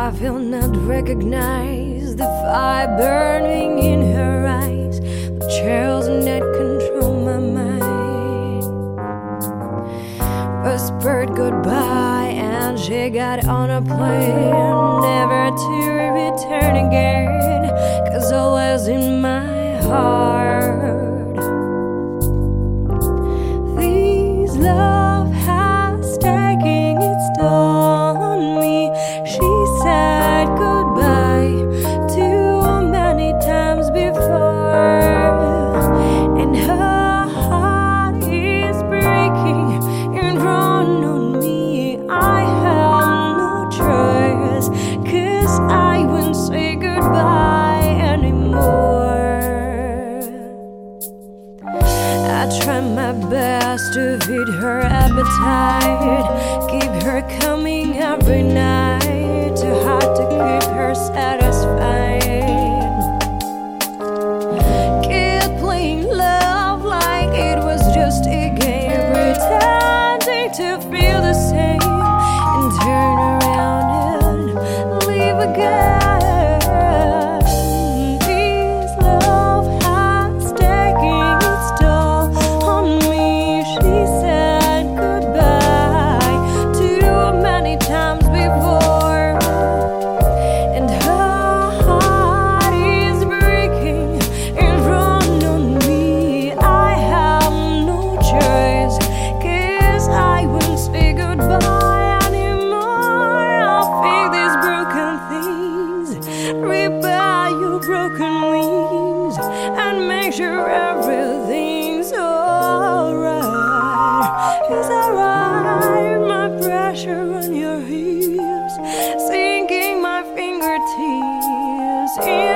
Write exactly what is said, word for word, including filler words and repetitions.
I will not recognize the fire burning in her eyes, the chills that control my mind. Whispered goodbye and she got on a plane, never to return again, 'cause always in my heart this love has taken its toll on me. She said goodbye too many times before, and her heart is breaking and drawn on me. I have no choice, 'cause I won't say goodbye anymore. I try my best to feed her appetite, keep her coming every night, too hard to keep her satisfied. Keep playing love like it was just a game, pretending to feel the same, and turn around and leave again. This love has taken its toll on me. She said goodbye too many times before, and her heart is breaking and drawn on me. I have no choice, 'cause I won't say goodbye anymore. I'll fix these broken things, repair your broken wings, and make sure everything's alright. It's alright, my pressure on your hips, sinking my fingertips in